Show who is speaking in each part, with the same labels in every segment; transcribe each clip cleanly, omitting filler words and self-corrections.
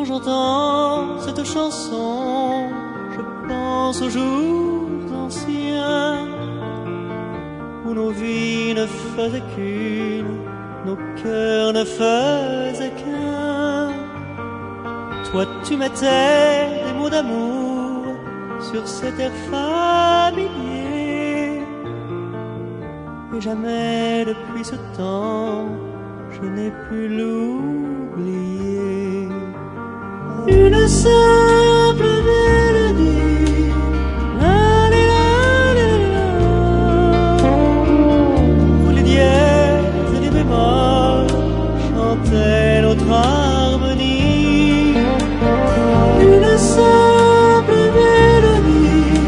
Speaker 1: j'entends cette chanson, je pense aux jours anciens où nos vies ne faisaient qu'une, nos cœurs ne faisaient qu'un. Toi tu mettais des mots d'amour sur cet air familier, et jamais depuis ce temps je n'ai pu l'oublier. Une simple mélodie, où les dièses et les bémols chantaient notre harmonie. Une simple mélodie,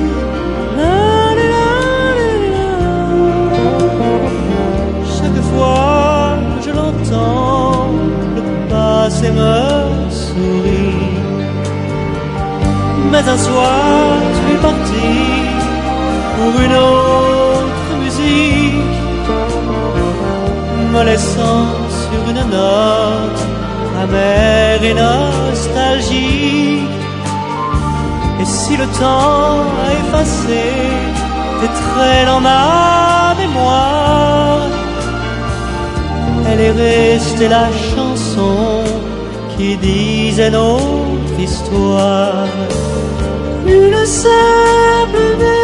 Speaker 1: chaque fois que je l'entends, le passé me sourit. Mais un soir tu es parti pour une autre musique, me laissant sur une note amère et nostalgique. Et si le temps a effacé tes traits dans ma mémoire, elle est restée la chanson qui disait notre histoire. Une simple